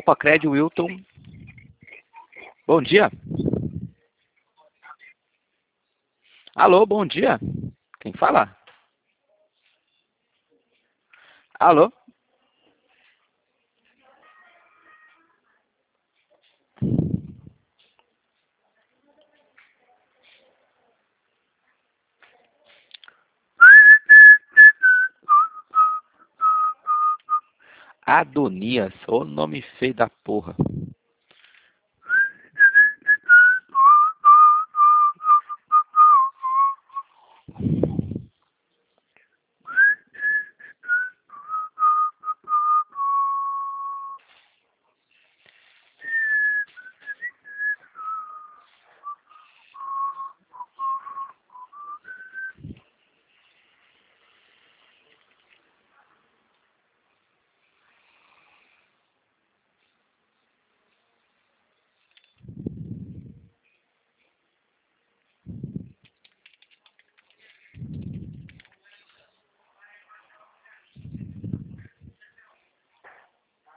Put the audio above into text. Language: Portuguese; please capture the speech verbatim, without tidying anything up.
Opa, Cred Wilton. Bom dia. Alô, bom dia. Quem fala? Alô? Adonias, ô nome feio da porra.